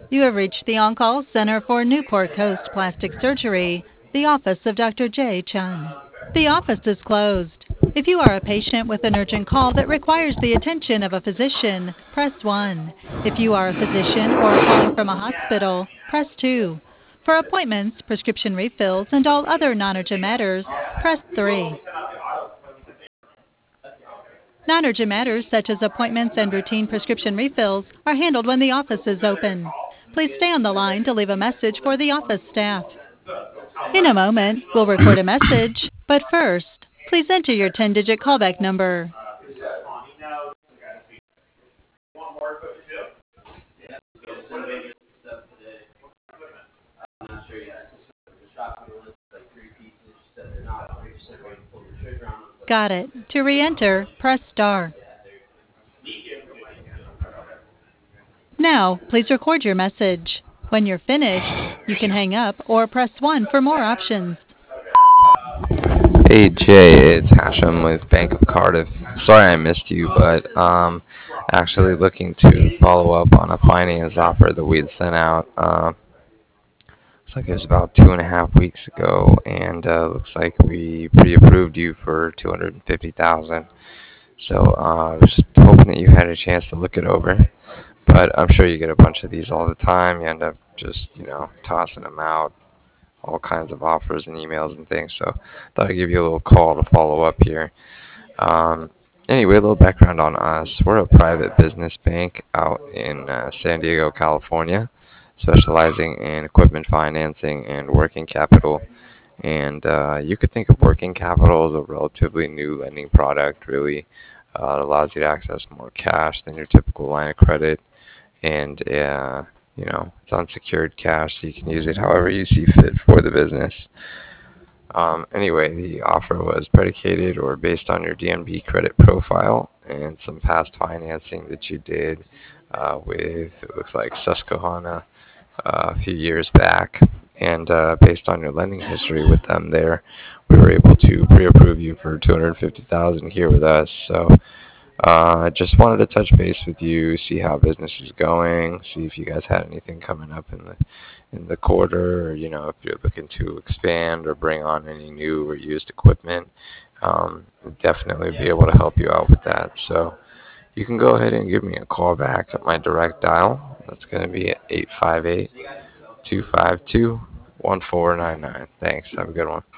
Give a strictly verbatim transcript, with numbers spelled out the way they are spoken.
You have reached the On-Call Center for Newport Coast Plastic Surgery, the office of Doctor Jay Chun. The office is closed. If you are a patient with an urgent call that requires the attention of a physician, press one. If you are a physician or calling from a hospital, press two. For appointments, prescription refills, and all other non-urgent matters, press three. Non-urgent matters such as appointments and routine prescription refills are handled when the office is open. Please stay on the line to leave a message for the office staff. In a moment, we'll record a message, but first, please enter your ten-digit callback number. Got it. To re-enter, press star. Now, please record your message. When you're finished, you can hang up or press one for more options. Hey Jay, it's Hashem with Bank of Cardiff. Sorry I missed you, but um, actually looking to follow up on a finance offer that we'd sent out. Uh, looks like it was about two and a half weeks ago, and uh, looks like we pre-approved you for two hundred and fifty thousand. So uh, I was just hoping that you had a chance to look it over. But I'm sure you get a bunch of these all the time. You end up just you know tossing them out, all kinds of offers and emails and things. So I thought I'd give you a little call to follow up here. Um, anyway, a little background on us. We're a private business bank out in uh, San Diego, California, specializing in equipment financing and working capital. And uh, you could think of working capital as a relatively new lending product, really. Uh, it allows you to access more cash than your typical line of credit. And, uh, you know, it's unsecured cash, so you can use it however you see fit for the business. Um, anyway, the offer was predicated or based on your D N B credit profile and some past financing that you did uh, with, it looks like Susquehanna uh, a few years back. And uh, based on your lending history with them there, we were able to pre-approve you for two hundred fifty thousand dollars here with us. So uh, I just wanted to touch base with you, see how business is going, see if you guys had anything coming up in the in the quarter, or you know if you're looking to expand or bring on any new or used equipment. Um, we'd definitely be able to help you out with that. So you can go ahead and give me a call back at my direct dial. That's going to be at eight five eight, two five two, one four nine nine. Thanks. Have a good one.